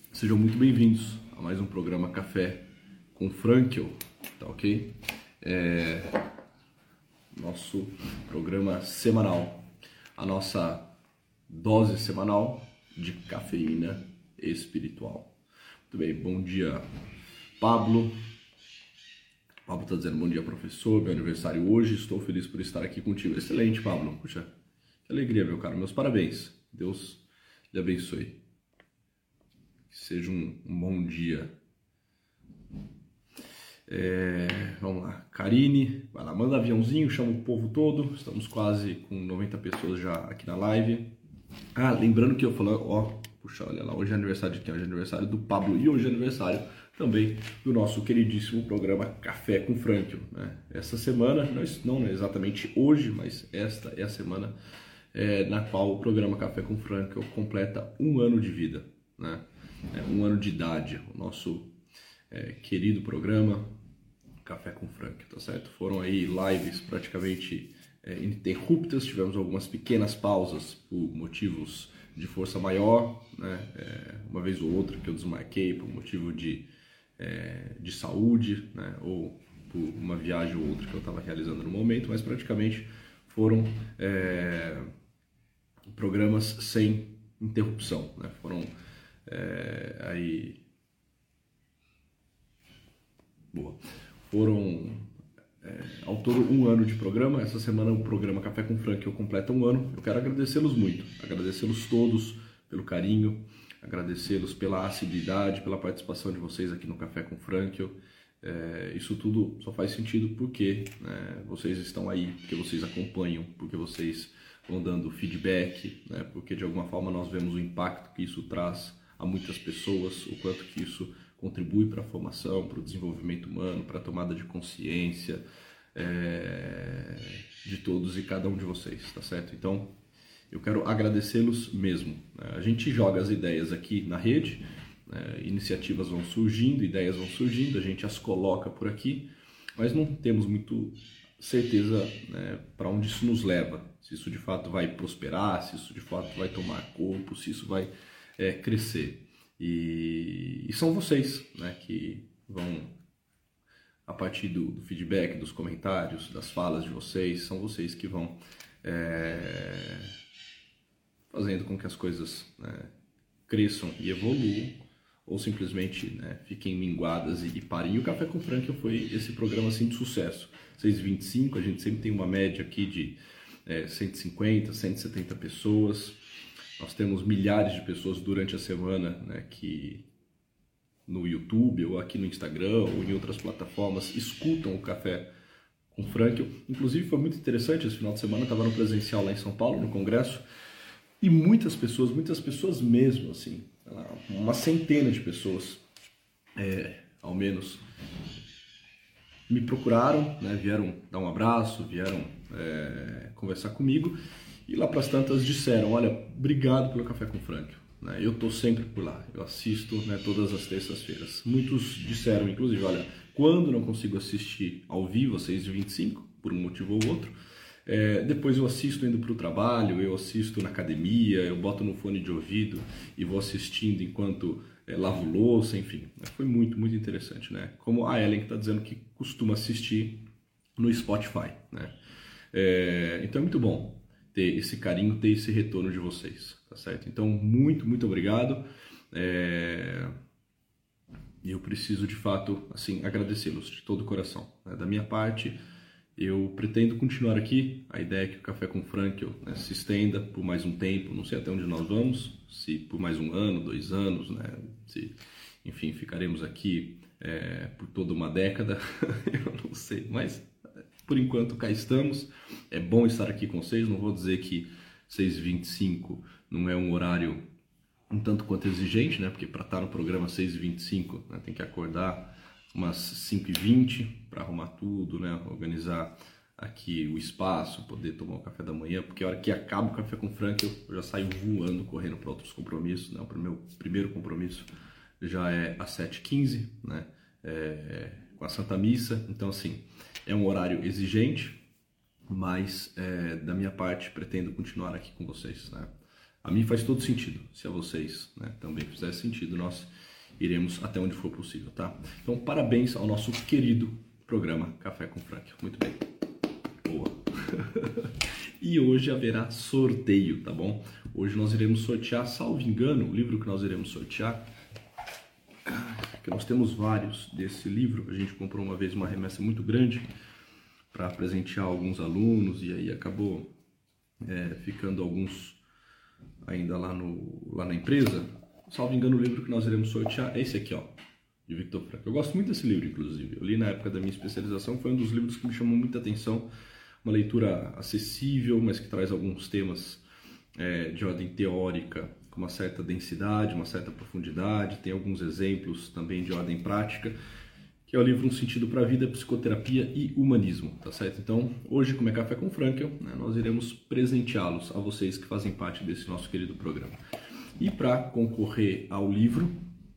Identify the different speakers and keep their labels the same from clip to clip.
Speaker 1: Sejam muito bem-vindos a mais um programa Café com Frankel, tá ok? Nosso programa semanal, a nossa dose semanal de cafeína espiritual. Muito bem, bom dia, Pablo. Pablo está dizendo bom dia, professor, meu aniversário hoje, estou feliz por estar aqui contigo. Excelente, Pablo, puxa, que alegria, meu caro, meus parabéns, Deus lhe abençoe. Que seja um bom dia. Vamos lá, Karine, vai lá, manda aviãozinho, chama o povo todo, estamos quase com 90 pessoas já aqui na live. Lembrando que eu falei, puxa, olha lá, hoje é aniversário de quem? Hoje é aniversário do Pablo e hoje é aniversário também do nosso queridíssimo programa Café com Frankel, né? Essa semana, não exatamente hoje, mas esta é a semana na qual o programa Café com Frankel completa 1 ano de vida, né? 1 ano de idade, o nosso querido programa Café com Frankel, tá certo? Foram aí lives praticamente ininterruptas, tivemos algumas pequenas pausas por motivos de força maior, né? Uma vez ou outra que eu desmarquei por motivo de saúde, né? Ou por uma viagem ou outra que eu estava realizando no momento, mas praticamente foram programas sem interrupção, né? Foram ao todo 1 ano de programa. Essa semana o programa Café com Frankel completa 1 ano. Eu quero agradecê-los muito, agradecê-los todos pelo carinho, agradecê-los pela assiduidade, pela participação de vocês aqui no Café com Frankel. Isso tudo só faz sentido porque vocês estão aí, porque vocês acompanham, porque vocês vão dando feedback, né? Porque de alguma forma nós vemos o impacto que isso traz a muitas pessoas, o quanto que isso contribui para a formação, para o desenvolvimento humano, para a tomada de consciência de todos e cada um de vocês, tá certo? Então, eu quero agradecê-los mesmo. A gente joga as ideias aqui na rede, iniciativas vão surgindo, ideias vão surgindo, a gente as coloca por aqui, mas não temos muito certeza para onde isso nos leva, se isso de fato vai prosperar, se isso de fato vai tomar corpo, se isso vai crescer. E são vocês, né, que vão, a partir do feedback, dos comentários, das falas de vocês, são vocês que vão fazendo com que as coisas cresçam e evoluam, ou simplesmente fiquem minguadas e parem. E o Café com Frankel foi esse programa assim de sucesso. 6h25, a gente sempre tem uma média aqui de 150, 170 pessoas. Nós temos milhares de pessoas durante a semana, que no YouTube ou aqui no Instagram ou em outras plataformas escutam o Café com Frankel. Inclusive foi muito interessante, esse final de semana estava no presencial lá em São Paulo, no congresso, e muitas pessoas mesmo, assim, uma centena de pessoas, ao menos, me procuraram, vieram dar um abraço, vieram conversar comigo. E lá para as tantas disseram, olha, obrigado pelo Café com Frankel, eu estou sempre por lá, eu assisto todas as terças-feiras. Muitos disseram, inclusive, olha, quando não consigo assistir ao vivo às 6h25, por um motivo ou outro, depois eu assisto indo para o trabalho, eu assisto na academia, eu boto no fone de ouvido e vou assistindo enquanto lavo louça, enfim. Foi muito, muito interessante, Como a Ellen que está dizendo que costuma assistir no Spotify, Então é muito bom ter esse carinho, ter esse retorno de vocês, tá certo? Então, muito, muito obrigado. E eu preciso, de fato, assim, agradecê-los de todo o coração. Da minha parte, eu pretendo continuar aqui. A ideia é que o Café com Frankel se estenda por mais um tempo, não sei até onde nós vamos, se por mais 1 ano, 2 anos, se, enfim, ficaremos aqui por toda uma década, eu não sei, mas por enquanto cá estamos. É bom estar aqui com vocês, não vou dizer que 6h25 não é um horário um tanto quanto exigente, porque para estar no programa 6h25 tem que acordar umas 5h20 para arrumar tudo, organizar aqui o espaço, poder tomar o café da manhã, porque a hora que acaba o Café com Frankel eu já saio voando, correndo para outros compromissos, O meu primeiro compromisso já é às 7h15, com a Santa Missa, então assim, é um horário exigente, mas da minha parte pretendo continuar aqui com vocês, A mim faz todo sentido. Se a vocês, né, também fizer sentido, nós iremos até onde for possível, tá? Então, parabéns ao nosso querido programa Café com Frank. Muito bem. Boa. E hoje haverá sorteio, tá bom? Hoje nós iremos sortear, salvo engano, o livro que nós iremos sortear, que nós temos vários desse livro. A gente comprou uma vez uma remessa muito grande para presentear alguns alunos e aí acabou ficando alguns ainda lá na empresa. Salvo engano, o livro que nós iremos sortear é esse aqui, ó, de Viktor Frankl. Eu gosto muito desse livro, inclusive. Eu li na época da minha especialização, foi um dos livros que me chamou muita atenção. Uma leitura acessível, mas que traz alguns temas de ordem teórica com uma certa densidade, uma certa profundidade. Tem alguns exemplos também de ordem prática, que é o livro Um Sentido para a Vida, Psicoterapia e Humanismo, tá certo? Então, hoje, como é Café com Frankl, né, nós iremos presenteá-los a vocês que fazem parte desse nosso querido programa. E para concorrer ao livro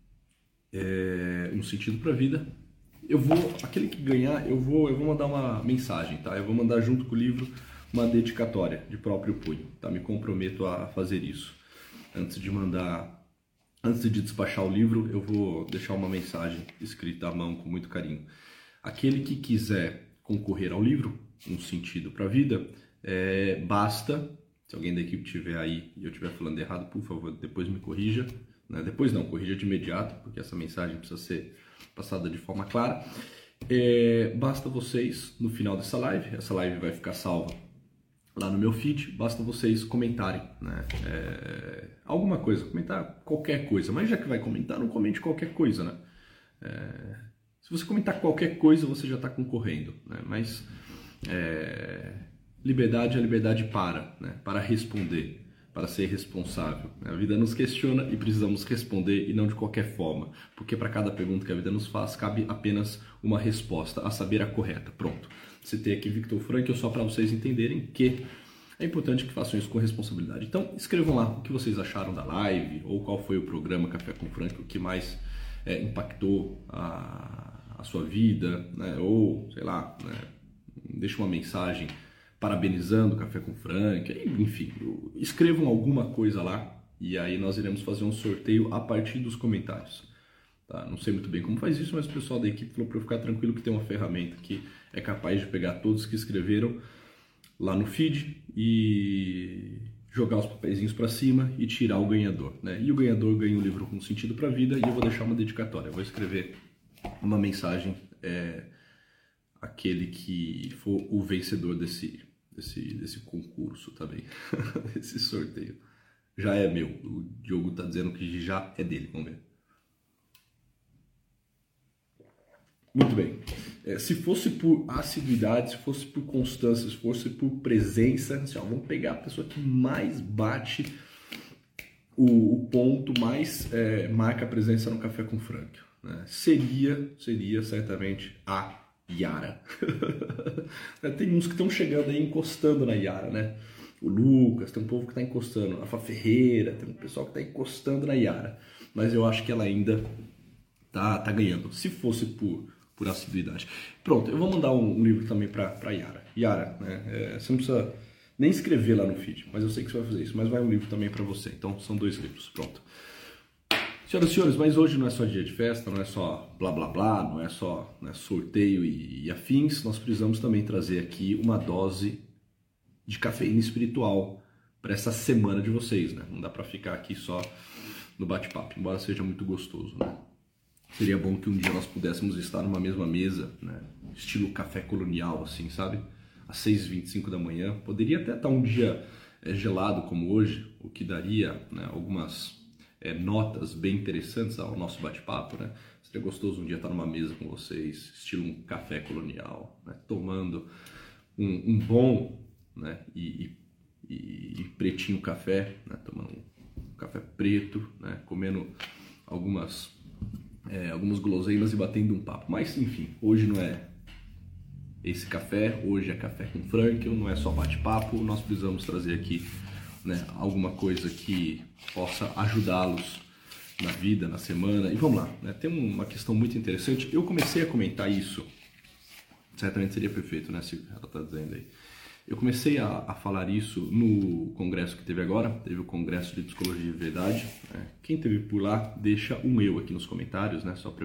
Speaker 1: Um Sentido para a Vida, aquele que ganhar, eu vou mandar uma mensagem, tá? Eu vou mandar junto com o livro uma dedicatória de próprio punho, tá? Me comprometo a fazer isso. Antes de despachar o livro, eu vou deixar uma mensagem escrita à mão com muito carinho. Aquele que quiser concorrer ao livro Um Sentido para a Vida, basta, se alguém da equipe estiver aí e eu estiver falando errado, por favor, depois me corrija. Né? Depois não, corrija de imediato, porque essa mensagem precisa ser passada de forma clara. Basta vocês, no final dessa live, essa live vai ficar salva lá no meu feed, basta vocês comentarem, né? Alguma coisa, comentar qualquer coisa, mas já que vai comentar, não comente qualquer coisa, né? Se você comentar qualquer coisa, você já está concorrendo, né? Mas liberdade é liberdade para responder, para ser responsável. A vida nos questiona e precisamos responder, e não de qualquer forma, porque para cada pergunta que a vida nos faz, cabe apenas uma resposta, a saber, a correta. Pronto. Citei aqui Viktor Frankl só para vocês entenderem que é importante que façam isso com responsabilidade. Então, escrevam lá o que vocês acharam da live, ou qual foi o programa Café com Frankl que mais impactou a sua vida, né? Ou, sei lá, né? Deixa uma mensagem parabenizando o Café com Frankl, enfim, escrevam alguma coisa lá e aí nós iremos fazer um sorteio a partir dos comentários. Tá? Não sei muito bem como faz isso, mas o pessoal da equipe falou para eu ficar tranquilo que tem uma ferramenta que é capaz de pegar todos que escreveram lá no feed e jogar os papeizinhos para cima e tirar o ganhador. Né? E o ganhador ganha um livro com sentido para a vida e eu vou deixar uma dedicatória. Eu vou escrever uma mensagem, aquele que for o vencedor desse concurso também, esse sorteio. Já é meu, o Diogo está dizendo que já é dele, vamos ver. Muito bem, se fosse por assiduidade, se fosse por constância, se fosse por presença, assim, vamos pegar a pessoa que mais bate o ponto, mais marca a presença no Café com Frankl, né? Seria certamente a Yara. Tem uns que estão chegando aí, encostando na Yara, né? O Lucas, tem um povo que está encostando, a Fá Ferreira, tem um pessoal que está encostando na Yara, mas eu acho que ela ainda tá ganhando, se fosse por assiduidade. Pronto, eu vou mandar um livro também para Yara. Yara, né? Você não precisa nem escrever lá no feed, mas eu sei que você vai fazer isso, mas vai um livro também para você, então são 2 livros, pronto. Senhoras e senhores, mas hoje não é só dia de festa, não é só blá blá blá, não é só sorteio e afins, nós precisamos também trazer aqui uma dose de cafeína espiritual para essa semana de vocês, né? Não dá para ficar aqui só no bate-papo, embora seja muito gostoso, né? Seria bom que um dia nós pudéssemos estar numa mesma mesa, né? Estilo café colonial, assim, sabe? Às 6h25 da manhã. Poderia até estar um dia gelado como hoje, o que daria, né, algumas notas bem interessantes ao nosso bate-papo, né? Seria gostoso um dia estar numa mesa com vocês, estilo um café colonial, né? Tomando um bom, né, e pretinho café, né? Tomando um café preto, né? Comendo algumas guloseimas e batendo um papo. Mas, enfim, hoje não é esse café, hoje é Café com Frankl, não é só bate-papo, nós precisamos trazer aqui, né, alguma coisa que possa ajudá-los na vida, na semana. E vamos lá, né? Tem uma questão muito interessante. Eu comecei a comentar isso, certamente seria perfeito, né, Silvia? Ela está dizendo aí. Eu comecei a falar isso no congresso que teve agora, teve o Congresso de Psicologia e Verdade. Quem teve por lá, deixa um eu aqui nos comentários, né? Só para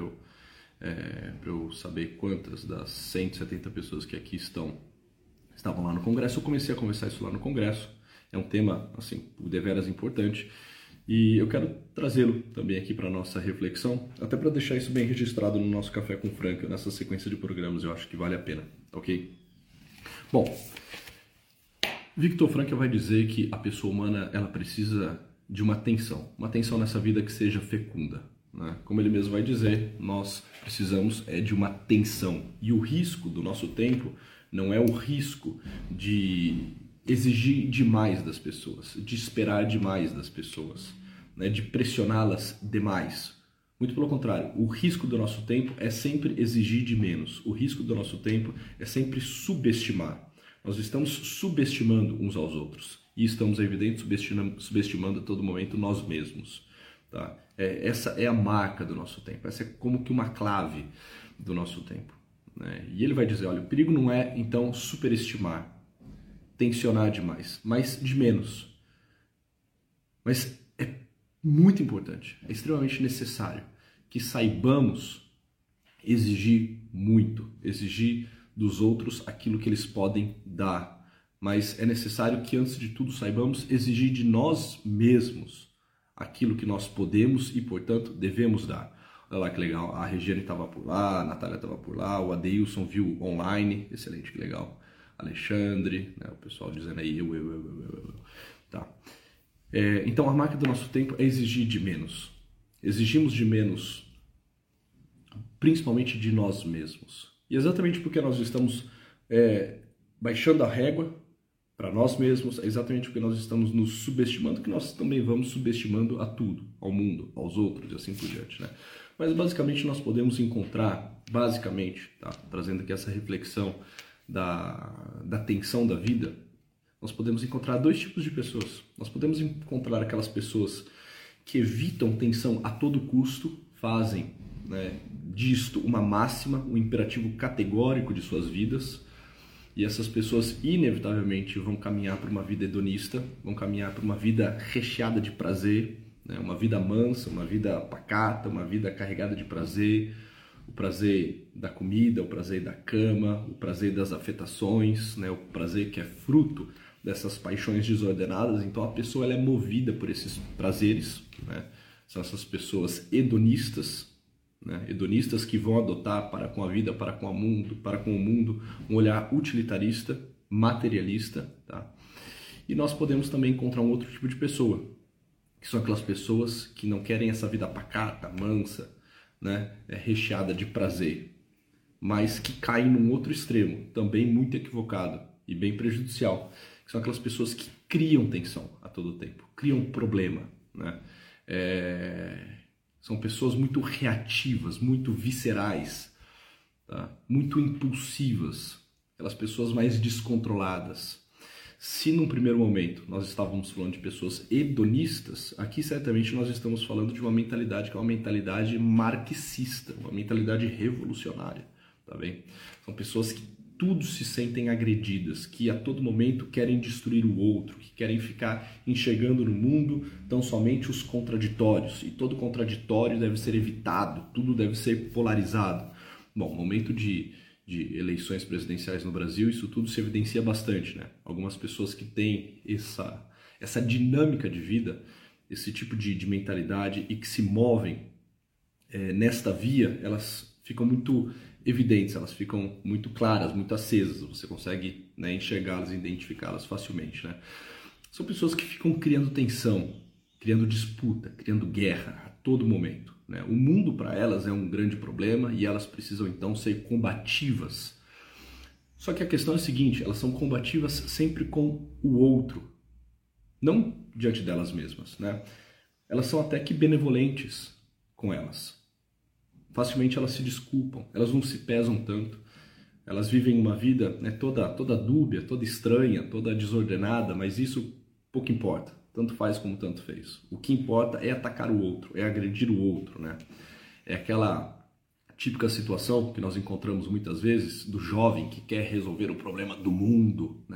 Speaker 1: eu saber quantas das 170 pessoas que aqui estavam lá no congresso. Eu comecei a conversar isso lá no congresso. É um tema, assim, deveras importante. E eu quero trazê-lo também aqui para a nossa reflexão, até para deixar isso bem registrado no nosso Café com Franca, nessa sequência de programas. Eu acho que vale a pena, ok? Bom, Viktor Frankl vai dizer que a pessoa humana ela precisa de uma tensão nessa vida que seja fecunda, né? Como ele mesmo vai dizer, nós precisamos de uma tensão. E o risco do nosso tempo não é o risco de exigir demais das pessoas, de esperar demais das pessoas, né? De pressioná-las demais. Muito pelo contrário, o risco do nosso tempo é sempre exigir de menos. O risco do nosso tempo é sempre subestimar. Nós estamos subestimando uns aos outros e estamos, é evidente, subestimando a todo momento nós mesmos. Tá? Essa é a marca do nosso tempo, essa é como que uma clave do nosso tempo, né? E ele vai dizer, olha, o perigo não é, então, superestimar, tensionar demais, mas de menos. Mas é muito importante, é extremamente necessário que saibamos exigir muito, exigir dos outros aquilo que eles podem dar. Mas é necessário que, antes de tudo, saibamos exigir de nós mesmos aquilo que nós podemos e, portanto, devemos dar. Olha lá que legal, a Regiane estava por lá, a Natália estava por lá, o Adeilson viu online, excelente, que legal. Alexandre, né, o pessoal dizendo aí, eu. Tá. Então, a marca do nosso tempo é exigir de menos. Exigimos de menos, principalmente de nós mesmos. E exatamente porque nós estamos baixando a régua para nós mesmos, é exatamente porque nós estamos nos subestimando, que nós também vamos subestimando a tudo, ao mundo, aos outros e assim por diante, né? Mas basicamente nós podemos encontrar, tá, trazendo aqui essa reflexão da tensão da vida, nós podemos encontrar dois tipos de pessoas. Nós podemos encontrar aquelas pessoas que evitam tensão a todo custo, fazem, né, disto uma máxima, um imperativo categórico de suas vidas, e essas pessoas inevitavelmente vão caminhar para uma vida hedonista, vão caminhar para uma vida recheada de prazer, né, uma vida mansa, uma vida pacata, uma vida carregada de prazer, o prazer da comida, o prazer da cama, o prazer das afetações, né, o prazer que é fruto dessas paixões desordenadas. Então a pessoa ela é movida por esses prazeres, né? São essas pessoas hedonistas, né? Hedonistas que vão adotar para com a vida, para com o mundo, um olhar utilitarista, materialista, tá? E nós podemos também encontrar um outro tipo de pessoa, que são aquelas pessoas que não querem essa vida pacata, mansa, né? Recheada de prazer, mas que caem num outro extremo, também muito equivocado e bem prejudicial, que são aquelas pessoas que criam tensão a todo tempo, criam problema, né? São pessoas muito reativas, muito viscerais, tá? Muito impulsivas, aquelas pessoas mais descontroladas. Se num primeiro momento nós estávamos falando de pessoas hedonistas, aqui certamente nós estamos falando de uma mentalidade que é uma mentalidade marxista, uma mentalidade revolucionária, tá bem? São pessoas que tudo se sentem agredidas, que a todo momento querem destruir o outro, que querem ficar enxergando no mundo tão somente os contraditórios, e todo contraditório deve ser evitado, tudo deve ser polarizado. Bom, momento de eleições presidenciais no Brasil, isso tudo se evidencia bastante, né? Algumas pessoas que têm essa dinâmica de vida, esse tipo de mentalidade e que se movem nesta via, elas ficam muito evidentes, elas ficam muito claras, muito acesas, você consegue, né, enxergá-las e identificá-las facilmente, né? São pessoas que ficam criando tensão, criando disputa, criando guerra a todo momento, né? O mundo para elas é um grande problema e elas precisam então ser combativas. Só que a questão é a seguinte, elas são combativas sempre com o outro, não diante delas mesmas, né? Elas são até que benevolentes com elas. Facilmente elas se desculpam, elas não se pesam tanto, elas vivem uma vida, né, toda dúbia, toda estranha, toda desordenada, mas isso pouco importa, tanto faz como tanto fez. O que importa é atacar o outro, é agredir o outro, né? É aquela típica situação que nós encontramos muitas vezes do jovem que quer resolver o problema do mundo, né?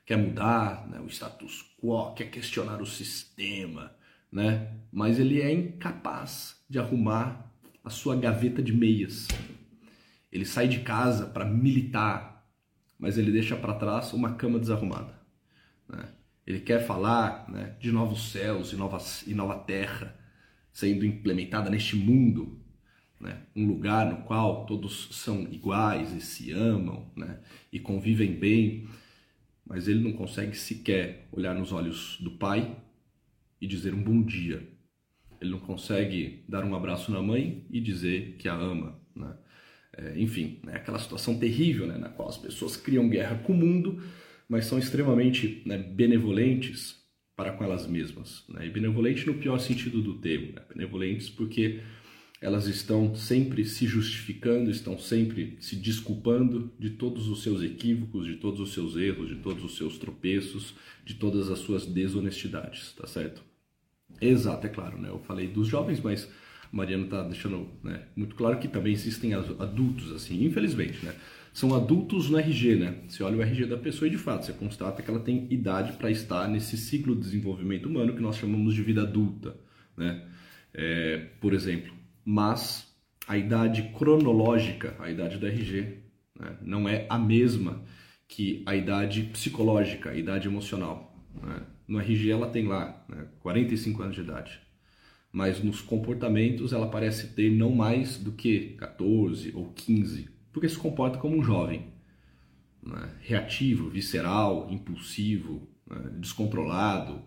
Speaker 1: quer mudar, né, o status quo, quer questionar o sistema, né? Mas ele é incapaz de arrumar a sua gaveta de meias. Ele sai de casa para militar, mas ele deixa para trás uma cama desarrumada, né? Ele quer falar, né, de novos céus e nova terra sendo implementada neste mundo, né? Um lugar no qual todos são iguais e se amam, né, e convivem bem, mas ele não consegue sequer olhar nos olhos do pai e dizer um bom dia. Ele não consegue dar um abraço na mãe e dizer que a ama, né? Enfim, é aquela situação terrível, né, na qual as pessoas criam guerra com o mundo, mas são extremamente, né, benevolentes para com elas mesmas, né? E benevolente no pior sentido do termo, né? Benevolentes porque elas estão sempre se justificando, estão sempre se desculpando de todos os seus equívocos, de todos os seus erros, de todos os seus tropeços, de todas as suas desonestidades, tá certo? Exato, é claro, né? Eu falei dos jovens, mas a Mariana está deixando, né, muito claro que também existem adultos, assim, infelizmente, né? São adultos no RG, né? Você olha o RG da pessoa e, de fato, você constata que ela tem idade para estar nesse ciclo de desenvolvimento humano que nós chamamos de vida adulta, né? Por exemplo, mas a idade cronológica, a idade do RG, né, não é a mesma que a idade psicológica, a idade emocional, né? No RG ela tem lá, né, 45 anos de idade, mas nos comportamentos ela parece ter não mais do que 14 ou 15, porque se comporta como um jovem, né, reativo, visceral, impulsivo, né, descontrolado,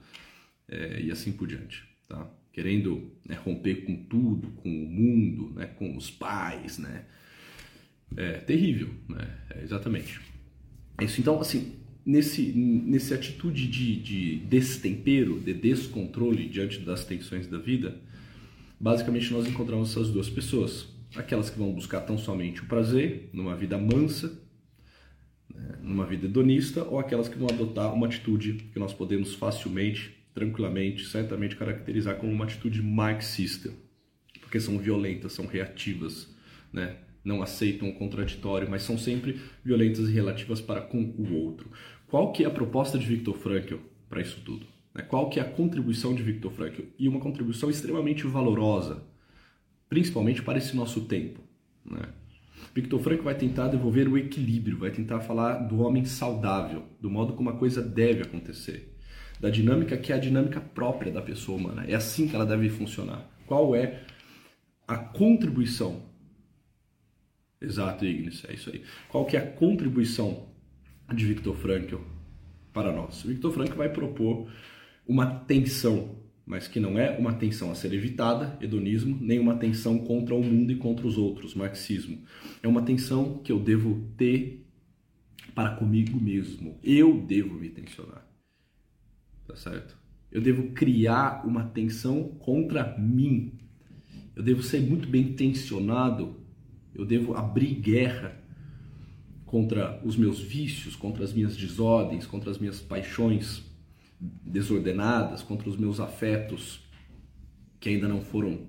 Speaker 1: e assim por diante, tá? Querendo, né, romper com tudo, com o mundo, né, com os pais, né? É terrível, né? Exatamente. Isso, então, assim, nesse atitude de destempero, de descontrole diante das tensões da vida, basicamente nós encontramos essas duas pessoas. Aquelas que vão buscar tão somente o prazer, numa vida mansa, né, numa vida hedonista, ou aquelas que vão adotar uma atitude que nós podemos facilmente, tranquilamente, certamente caracterizar como uma atitude marxista, porque são violentas, são reativas, né? Não aceitam o contraditório, mas são sempre violentas e relativas para com o outro. Qual que é a proposta de Viktor Frankl para isso tudo? Qual que é a contribuição de Viktor Frankl? E uma contribuição extremamente valorosa, principalmente para esse nosso tempo, né? Viktor Frankl vai tentar devolver o equilíbrio, vai tentar falar do homem saudável, do modo como a coisa deve acontecer, da dinâmica que é a dinâmica própria da pessoa humana. É assim que ela deve funcionar. Qual é a contribuição? Exato, Ignis, é isso aí. Qual que é a contribuição de Viktor Frankl para nós? Viktor Frankl vai propor uma tensão, mas que não é uma tensão a ser evitada, hedonismo, nem uma tensão contra o mundo e contra os outros, marxismo. É uma tensão que eu devo ter para comigo mesmo. Eu devo me tensionar, tá certo? Eu devo criar uma tensão contra mim. Eu devo ser muito bem tensionado. Eu devo abrir guerra contra os meus vícios, contra as minhas desordens, contra as minhas paixões desordenadas, contra os meus afetos que ainda não foram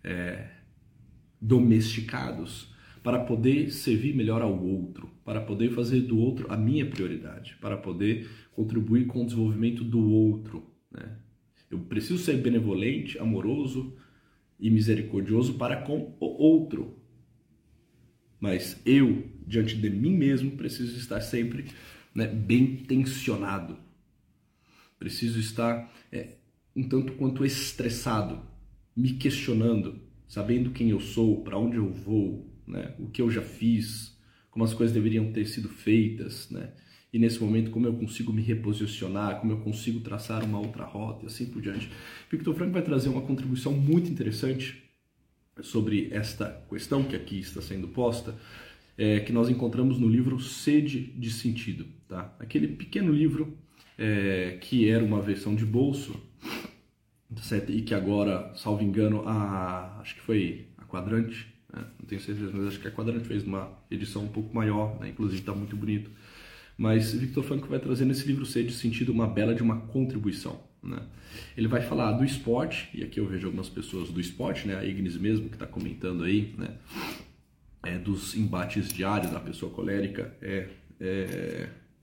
Speaker 1: domesticados, para poder servir melhor ao outro, para poder fazer do outro a minha prioridade, para poder contribuir com o desenvolvimento do outro, né? Eu preciso ser benevolente, amoroso e misericordioso para com o outro. Mas eu, diante de mim mesmo, preciso estar sempre, né, bem tensionado. Preciso estar um tanto quanto estressado, me questionando, sabendo quem eu sou, para onde eu vou, né, o que eu já fiz, como as coisas deveriam ter sido feitas, né? E nesse momento como eu consigo me reposicionar, como eu consigo traçar uma outra rota e assim por diante. Viktor Frankl vai trazer uma contribuição muito interessante sobre esta questão que aqui está sendo posta, que nós encontramos no livro Sede de Sentido, tá? Aquele pequeno livro que era uma versão de bolso, certo? E que agora, salvo engano, acho que foi a Quadrante, né? Não tenho certeza, mas acho que a Quadrante fez uma edição um pouco maior, né? Inclusive está muito bonito. Mas Viktor Frankl vai trazer nesse livro Sede de Sentido uma bela de uma contribuição, né? Ele vai falar do esporte, e aqui eu vejo algumas pessoas do esporte, né? A Ignis mesmo que está comentando aí, né? Dos embates diários da pessoa colérica,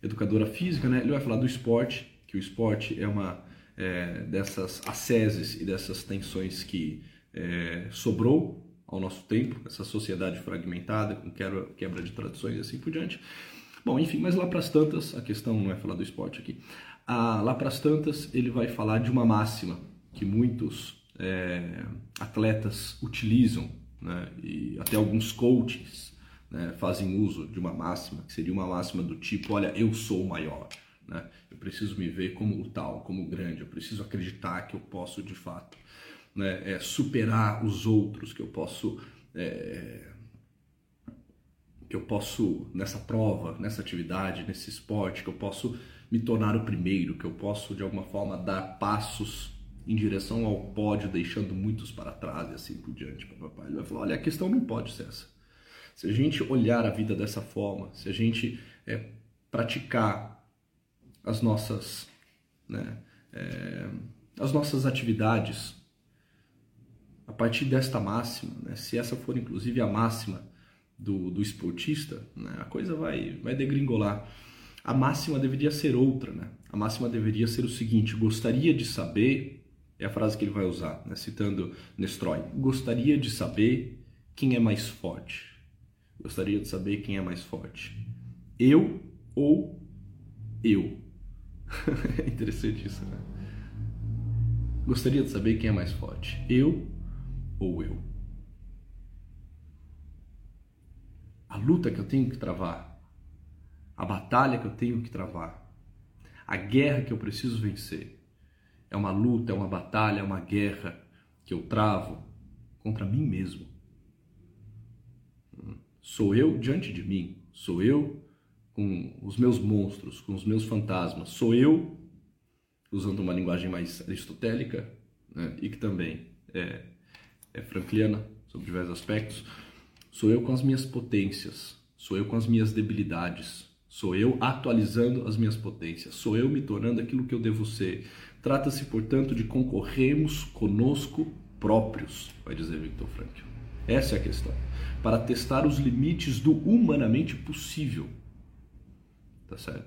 Speaker 1: educadora física, né? Ele vai falar do esporte, que o esporte é uma dessas asceses e dessas tensões que sobrou ao nosso tempo, essa sociedade fragmentada, com quebra de tradições e assim por diante. Bom, enfim, mas lá para as tantas, a questão não é falar do esporte aqui. Lá para as tantas, ele vai falar de uma máxima que muitos atletas utilizam, né? E até alguns coaches, né, fazem uso de uma máxima, que seria uma máxima do tipo, olha, eu sou o maior, né? Eu preciso me ver como o tal, como o grande, eu preciso acreditar que eu posso de fato, né, superar os outros, que eu posso nessa prova, nessa atividade, nesse esporte, que eu posso me tornar o primeiro, que eu posso de alguma forma dar passos em direção ao pódio, deixando muitos para trás e assim por diante. Papai. Ele vai falar, olha, a questão não pode ser essa. Se a gente olhar a vida dessa forma, se a gente praticar as nossas, né, as nossas atividades a partir desta máxima, né, se essa for inclusive a máxima do esportista, né, a coisa vai degringolar. A máxima deveria ser outra, né? A máxima deveria ser o seguinte: gostaria de saber, é a frase que ele vai usar, né, citando Nestroy, gostaria de saber quem é mais forte. Gostaria de saber quem é mais forte. Eu ou eu? É interessante isso, né? Gostaria de saber quem é mais forte. Eu ou eu? A luta que eu tenho que travar, a batalha que eu tenho que travar, a guerra que eu preciso vencer, é uma luta, é uma batalha, é uma guerra que eu travo contra mim mesmo. Sou eu diante de mim, sou eu com os meus monstros, com os meus fantasmas, sou eu, usando uma linguagem mais aristotélica, né, e que também é frankliana, sob diversos aspectos, sou eu com as minhas potências, sou eu com as minhas debilidades, sou eu atualizando as minhas potências, sou eu me tornando aquilo que eu devo ser. Trata-se, portanto, de concorrermos conosco próprios, vai dizer Viktor Frankl. Essa é a questão. Para testar os limites do humanamente possível. Tá certo?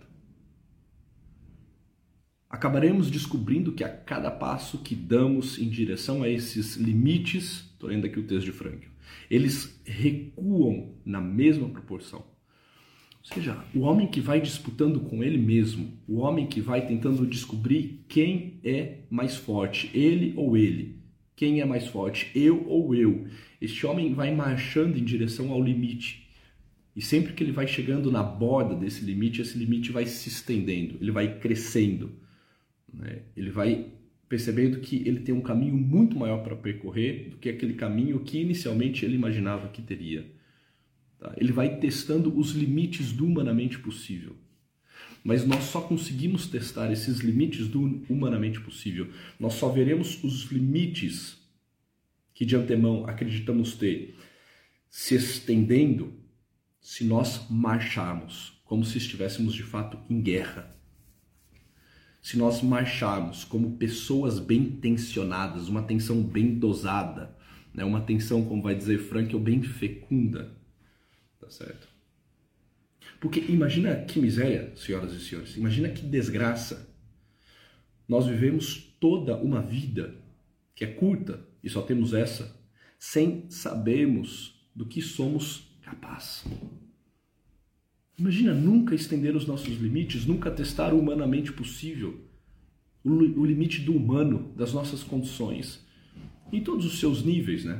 Speaker 1: Acabaremos descobrindo que a cada passo que damos em direção a esses limites, estou lendo aqui o texto de Frankl, eles recuam na mesma proporção. Ou seja, o homem que vai disputando com ele mesmo, o homem que vai tentando descobrir quem é mais forte, ele ou ele. Quem é mais forte, eu ou eu? Este homem vai marchando em direção ao limite. E sempre que ele vai chegando na borda desse limite, esse limite vai se estendendo, ele vai crescendo, né? Ele vai percebendo que ele tem um caminho muito maior para percorrer do que aquele caminho que inicialmente ele imaginava que teria. Tá? Ele vai testando os limites do humanamente possível. Mas nós só conseguimos testar esses limites do humanamente possível. Nós só veremos os limites que de antemão acreditamos ter se estendendo se nós marcharmos como se estivéssemos de fato em guerra. Se nós marcharmos como pessoas bem tensionadas, uma tensão bem dosada, né? Uma tensão, como vai dizer Frankl, bem fecunda. Tá certo? Porque imagina que miséria, senhoras e senhores, imagina que desgraça. Nós vivemos toda uma vida que é curta, e só temos essa, sem sabermos do que somos capazes. Imagina nunca estender os nossos limites, nunca testar o humanamente possível, o limite do humano, das nossas condições, em todos os seus níveis, né?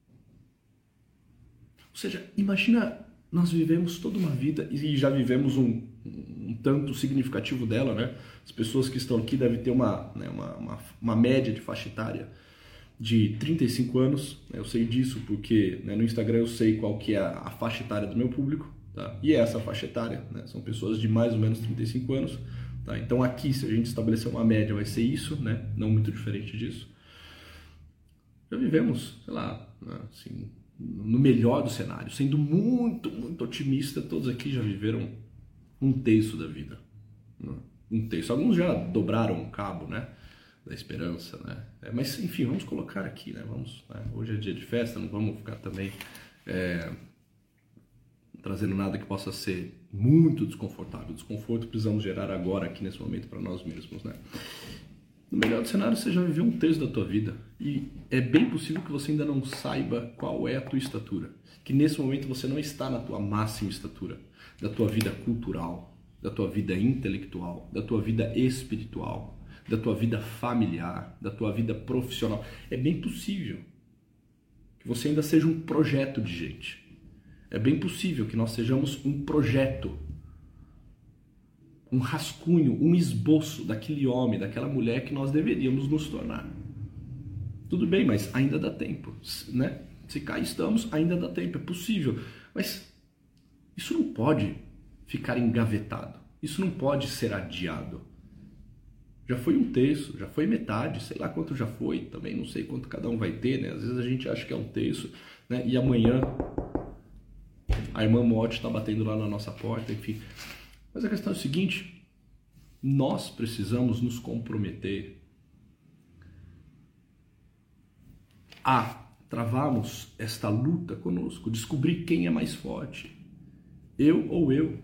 Speaker 1: Ou seja, imagina, nós vivemos toda uma vida e já vivemos um tanto significativo dela, né? As pessoas que estão aqui devem ter uma média de faixa etária de 35 anos, né? Eu sei disso porque, né, no Instagram eu sei qual que é a faixa etária do meu público, tá? E essa faixa etária, né, são pessoas de mais ou menos 35 anos, tá? Então aqui, se a gente estabelecer uma média, vai ser isso, né? Não muito diferente disso. Já vivemos, sei lá, assim, no melhor dos cenários, sendo muito, muito otimista, todos aqui já viveram um terço da vida, né? Um terço. Alguns já dobraram o cabo, né, da esperança, né? Mas enfim, vamos colocar aqui, né? Vamos, né? Hoje é dia de festa, não vamos ficar também trazendo nada que possa ser muito desconfortável. Desconforto precisamos gerar agora, aqui nesse momento, para nós mesmos, né? No melhor dos cenários, você já viveu um terço da tua vida e é bem possível que você ainda não saiba qual é a tua estatura. Que nesse momento você não está na tua máxima estatura, da tua vida cultural, da tua vida intelectual, da tua vida espiritual, da tua vida familiar, da tua vida profissional. É bem possível que você ainda seja um projeto de gente. É bem possível que nós sejamos um projeto, um rascunho, um esboço daquele homem, daquela mulher que nós deveríamos nos tornar. Tudo bem, mas ainda dá tempo, né? Se cá estamos, ainda dá tempo, é possível. Mas isso não pode ficar engavetado, isso não pode ser adiado. Já foi um terço, já foi metade, sei lá quanto já foi, também não sei quanto cada um vai ter, né? Às vezes a gente acha que é um terço, né? E amanhã a irmã Mote está batendo lá na nossa porta, enfim. Mas a questão é o seguinte, nós precisamos nos comprometer a travarmos esta luta conosco, descobrir quem é mais forte, eu ou eu.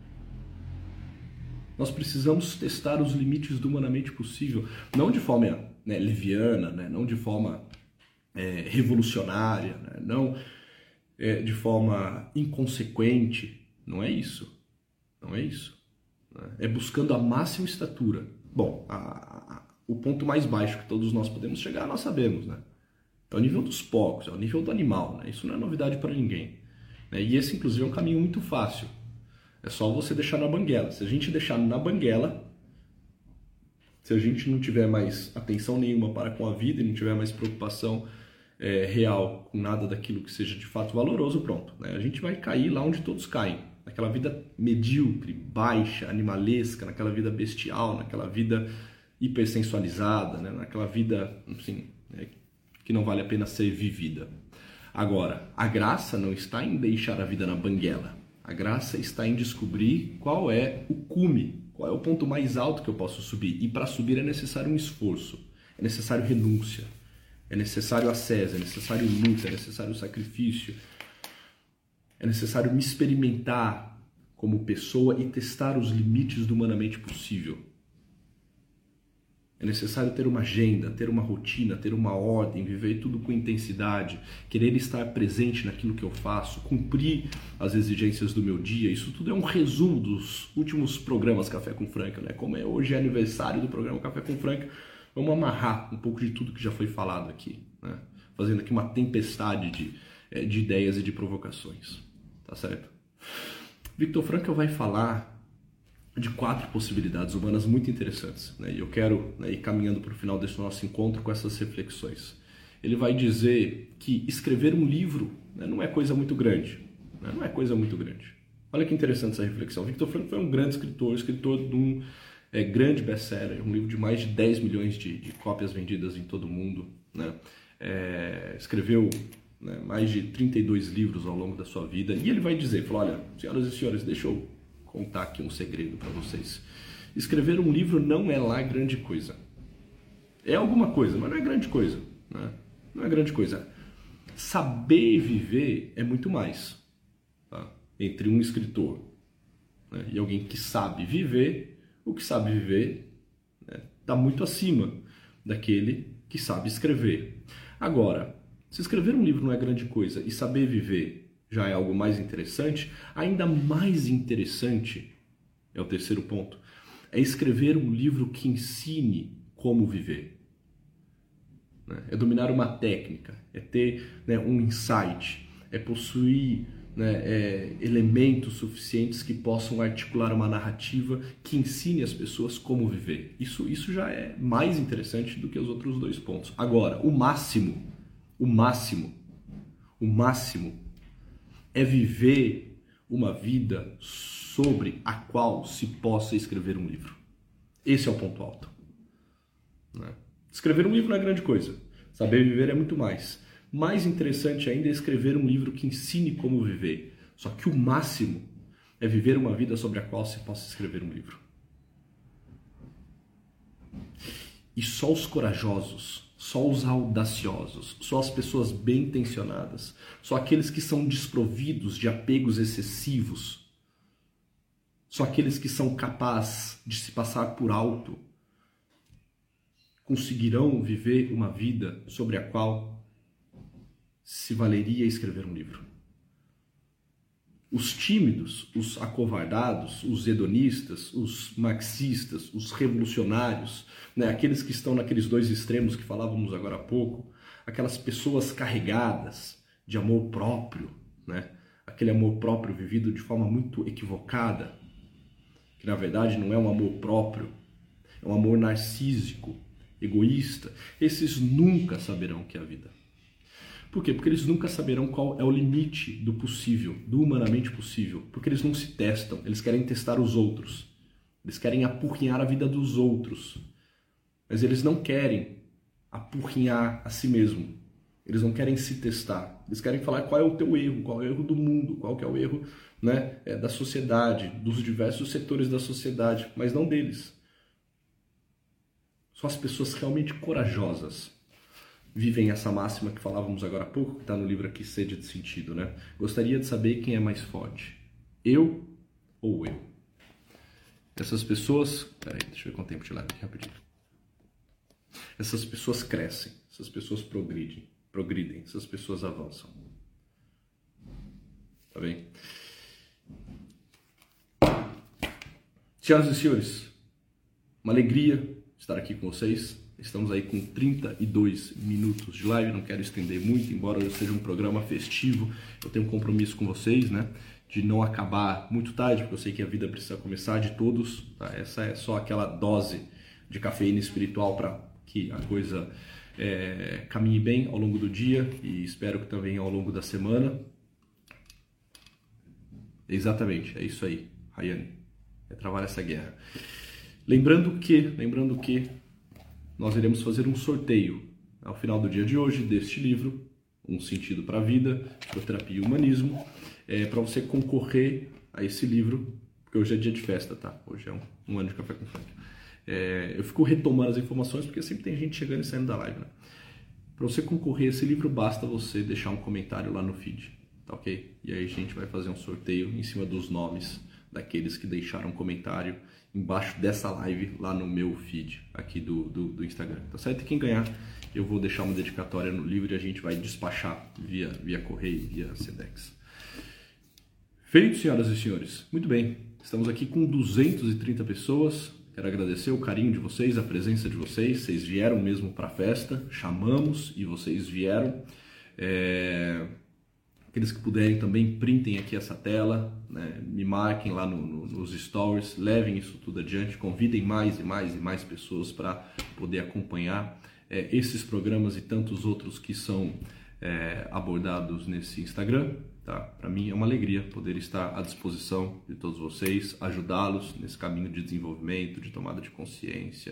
Speaker 1: Nós precisamos testar os limites do humanamente possível, não de forma, né, leviana, né, não de forma revolucionária, né, não de forma inconsequente. Não é isso. Não é isso. Né? É buscando a máxima estatura. Bom, o ponto mais baixo que todos nós podemos chegar, nós sabemos, né? É o nível dos porcos, é o nível do animal, né? Isso não é novidade para ninguém. Né? E esse, inclusive, é um caminho muito fácil. É só você deixar na banguela. Se a gente deixar na banguela, se a gente não tiver mais atenção nenhuma para com a vida e não tiver mais preocupação real com nada daquilo que seja de fato valoroso, pronto. Né? A gente vai cair lá onde todos caem. Naquela vida medíocre, baixa, animalesca, naquela vida bestial, naquela vida hipersensualizada, né? Naquela vida, assim, que não vale a pena ser vivida. Agora, a graça não está em deixar a vida na banguela. A graça está em descobrir qual é o cume, qual é o ponto mais alto que eu posso subir. E para subir é necessário um esforço, é necessário renúncia, é necessário ascese, é necessário luta, é necessário sacrifício. É necessário me experimentar como pessoa e testar os limites do humanamente possível. É necessário ter uma agenda, ter uma rotina, ter uma ordem, viver tudo com intensidade, querer estar presente naquilo que eu faço, cumprir as exigências do meu dia. Isso tudo é um resumo dos últimos programas Café com Franca, né? Como hoje é aniversário do programa Café com Franca, vamos amarrar um pouco de tudo que já foi falado aqui, né? Fazendo aqui uma tempestade de ideias e de provocações. Tá certo? Viktor Frankl vai falar de 4 possibilidades humanas muito interessantes, né? E eu quero, né, ir caminhando para o final desse nosso encontro com essas reflexões. Ele vai dizer que escrever um livro, né, não é coisa muito grande. Né? Não é coisa muito grande. Olha que interessante essa reflexão. Viktor Frankl foi um grande escritor de um grande best-seller, um livro de mais de 10 milhões de cópias vendidas em todo o mundo. Né? Escreveu, né, mais de 32 livros ao longo da sua vida, e ele vai dizer, olha, senhoras e senhores, deixa eu contar aqui um segredo para vocês. Escrever um livro não é lá grande coisa. É alguma coisa, mas não é grande coisa. Né? Não é grande coisa. Saber viver é muito mais. Tá? Entre um escritor, né, e alguém que sabe viver, o que sabe viver está muito acima daquele que sabe escrever. Agora, se escrever um livro não é grande coisa e saber viver já é algo mais interessante, ainda mais interessante, é o terceiro ponto, é escrever um livro que ensine como viver. É dominar uma técnica, é ter, né, um insight, é possuir, né, elementos suficientes que possam articular uma narrativa que ensine as pessoas como viver. Isso já é mais interessante do que os outros 2 pontos. Agora, o máximo é viver uma vida sobre a qual se possa escrever um livro. Esse é o ponto alto. Né? Escrever um livro não é grande coisa. Saber viver é muito mais. Mais interessante ainda é escrever um livro que ensine como viver. Só que o máximo é viver uma vida sobre a qual se possa escrever um livro. E só os corajosos só os audaciosos, só as pessoas bem intencionadas, só aqueles que são desprovidos de apegos excessivos, só aqueles que são capazes de se passar por alto conseguirão viver uma vida sobre a qual se valeria escrever um livro. Os tímidos, os acovardados, os hedonistas, os marxistas, os revolucionários, né, aqueles que estão naqueles dois extremos que falávamos agora há pouco, aquelas pessoas carregadas de amor próprio, né, aquele amor próprio vivido de forma muito equivocada, que na verdade não é um amor próprio, é um amor narcísico, egoísta. Esses nunca saberão o que é a vida. Por quê? Porque eles nunca saberão qual é o limite do possível, do humanamente possível, porque eles não se testam, eles querem testar os outros, eles querem apurrinhar a vida dos outros, mas eles não querem apurrinhar a si mesmo, eles não querem se testar, eles querem falar qual é o teu erro, qual é o erro do mundo, qual que é o erro, né, da sociedade, dos diversos setores da sociedade, mas não deles. Só as pessoas realmente corajosas vivem essa máxima que falávamos agora há pouco, que está no livro aqui, Sede de Sentido, né? Gostaria de saber quem é mais forte, eu ou eu? Essas pessoas... Peraí, deixa eu ver quanto tempo de live aqui rapidinho. Essas pessoas crescem, essas pessoas progridem, essas pessoas avançam. Tá bem? Senhoras e senhores, uma alegria estar aqui com vocês. Estamos aí com 32 minutos de live, não quero estender muito, embora eu seja um programa festivo, eu tenho um compromisso com vocês, né, de não acabar muito tarde, porque eu sei que a vida precisa começar de todos, tá? Essa é só aquela dose de cafeína espiritual para que a coisa caminhe bem ao longo do dia e espero que também ao longo da semana. Exatamente, é isso aí, Rayane, é travar essa guerra. Lembrando que nós iremos fazer um sorteio ao final do dia de hoje deste livro, Um Sentido para a Vida, Psicoterapia e Humanismo, para você concorrer a esse livro, porque hoje é dia de festa, tá? Hoje é um ano de Café com Frank. Eu fico retomando as informações porque sempre tem gente chegando e saindo da live, né? Para você concorrer a esse livro, basta você deixar um comentário lá no feed, tá ok? E aí a gente vai fazer um sorteio em cima dos nomes daqueles que deixaram um comentário embaixo dessa live lá no meu feed aqui do Instagram, tá certo? E quem ganhar, eu vou deixar uma dedicatória no livro e a gente vai despachar via correio, via Sedex. Feito, senhoras e senhores. Muito bem, estamos aqui com 230 pessoas. Quero agradecer o carinho de vocês, a presença de vocês. Vocês vieram mesmo para a festa, chamamos e vocês vieram. Aqueles que puderem também printem aqui essa tela, né? Me marquem lá nos stories, levem isso tudo adiante, convidem mais e mais e mais pessoas para poder acompanhar esses programas e tantos outros que são abordados nesse Instagram. Tá? Para mim é uma alegria poder estar à disposição de todos vocês, ajudá-los nesse caminho de desenvolvimento, de tomada de consciência,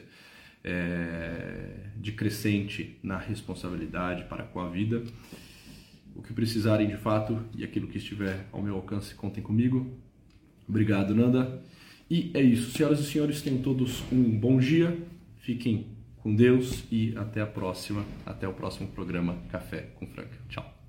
Speaker 1: de crescente na responsabilidade para com a vida. O que precisarem de fato e aquilo que estiver ao meu alcance, contem comigo. Obrigado, Nanda. E é isso. Senhoras e senhores, tenham todos um bom dia. Fiquem com Deus e até a próxima. Até o próximo programa Café com Franca. Tchau.